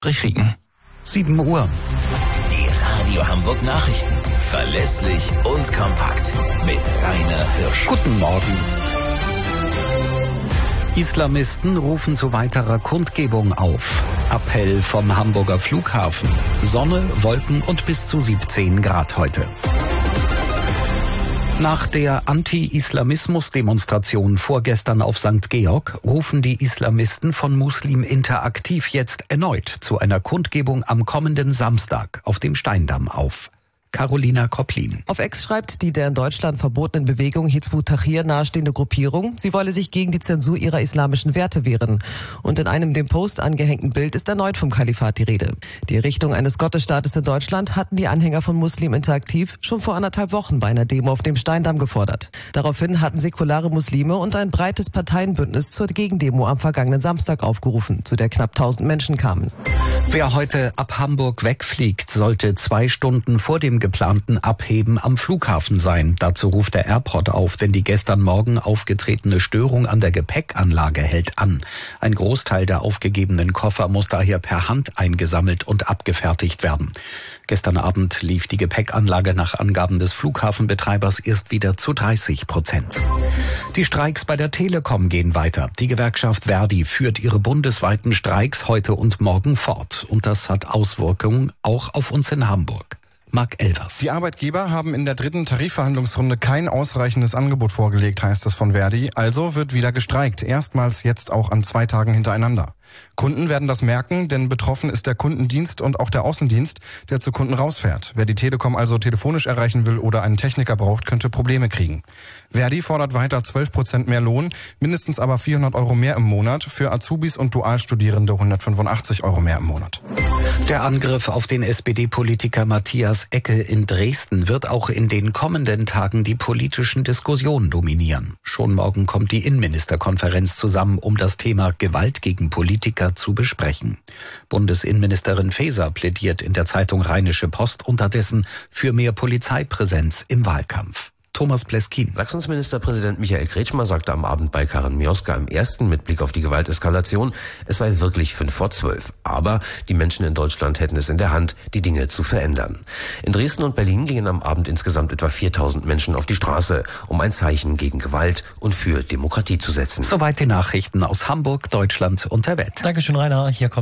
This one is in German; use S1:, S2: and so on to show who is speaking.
S1: Kriegen. 7 Uhr.
S2: Die Radio Hamburg Nachrichten. Verlässlich und kompakt. Mit Rainer Hirsch.
S1: Guten Morgen. Islamisten rufen zu weiterer Kundgebung auf. Appell vom Hamburger Flughafen. Sonne, Wolken und bis zu 17 Grad heute. Nach der Anti-Islamismus-Demonstration vorgestern auf St. Georg rufen die Islamisten von Muslim Interaktiv jetzt erneut zu einer Kundgebung am kommenden Samstag auf dem Steindamm auf. Carolina Kopplin.
S3: Auf X schreibt die der in Deutschland verbotenen Bewegung Hizb ut-Tahrir nahestehende Gruppierung, sie wolle sich gegen die Zensur ihrer islamischen Werte wehren. Und in einem dem Post angehängten Bild ist erneut vom Kalifat die Rede. Die Errichtung eines Gottesstaates in Deutschland hatten die Anhänger von Muslim Interaktiv schon vor 1,5 Wochen bei einer Demo auf dem Steindamm gefordert. Daraufhin hatten säkulare Muslime und ein breites Parteienbündnis zur Gegendemo am vergangenen Samstag aufgerufen, zu der knapp 1000 Menschen kamen.
S1: Wer heute ab Hamburg wegfliegt, sollte 2 Stunden vor dem geplanten Abheben am Flughafen sein. Dazu ruft der Airport auf, denn die gestern Morgen aufgetretene Störung an der Gepäckanlage hält an. Ein Großteil der aufgegebenen Koffer muss daher per Hand eingesammelt und abgefertigt werden. Gestern Abend lief die Gepäckanlage nach Angaben des Flughafenbetreibers erst wieder zu 30%. Die Streiks bei der Telekom gehen weiter. Die Gewerkschaft ver.di führt ihre bundesweiten Streiks heute und morgen fort. Und das hat Auswirkungen auch auf uns in Hamburg. Marc Elvers.
S4: Die Arbeitgeber haben in der 3. Tarifverhandlungsrunde kein ausreichendes Angebot vorgelegt, heißt es von ver.di. Also wird wieder gestreikt. Erstmals jetzt auch an 2 Tagen hintereinander. Kunden werden das merken, denn betroffen ist der Kundendienst und auch der Außendienst, der zu Kunden rausfährt. Wer die Telekom also telefonisch erreichen will oder einen Techniker braucht, könnte Probleme kriegen. ver.di fordert weiter 12% mehr Lohn, mindestens aber 400 Euro mehr im Monat, für Azubis und Dualstudierende 185 Euro mehr im Monat.
S1: Der Angriff auf den SPD-Politiker Matthias Ecke in Dresden wird auch in den kommenden Tagen die politischen Diskussionen dominieren. Schon morgen kommt die Innenministerkonferenz zusammen, um das Thema Gewalt gegen Politiker zu besprechen. Bundesinnenministerin Faeser plädiert in der Zeitung Rheinische Post unterdessen für mehr Polizeipräsenz im Wahlkampf. Thomas Pleskin.
S5: Sachsens Ministerpräsident Michael Kretschmer sagte am Abend bei Karin Mioska im ersten mit Blick auf die Gewalteskalation, es sei wirklich 11:55. Aber die Menschen in Deutschland hätten es in der Hand, die Dinge zu verändern. In Dresden und Berlin gingen am Abend insgesamt etwa 4000 Menschen auf die Straße, um ein Zeichen gegen Gewalt und für Demokratie zu setzen.
S1: Soweit die Nachrichten aus Hamburg, Deutschland und der Welt.
S6: Dankeschön, Rainer. Hier kommt